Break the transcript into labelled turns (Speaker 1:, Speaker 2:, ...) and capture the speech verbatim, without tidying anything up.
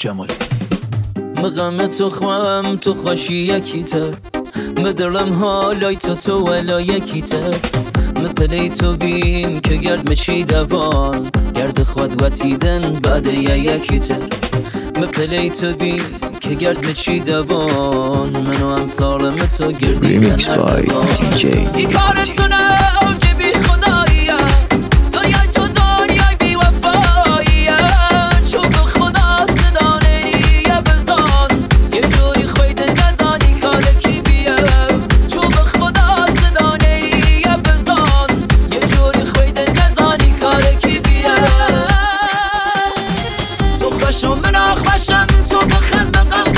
Speaker 1: جمالی.
Speaker 2: مغم تو خوام تو خوشی یکی تر، مدرم حالای تو تو ولا یکی تر، مپلی تو بیم که گرد مچی دوان، گرد خود وطیدن بعد یا یکی تر، مپلی تو بیم که گرد مچی دوان، منو هم سالم تو گردیدن
Speaker 3: ریمیکس بای دی جی
Speaker 2: این کارتونه اوج بی خداییه، دنیای تو دنیای بی وفاییه، چون به خدا صدا نیه بزن، یه جوری خویده نزانی کار کی بیه، چون به خدا صدا نیه بزن، یه جوری خویده نزانی کار کی بیه، تو خوشم من خوشم تو بخم بقم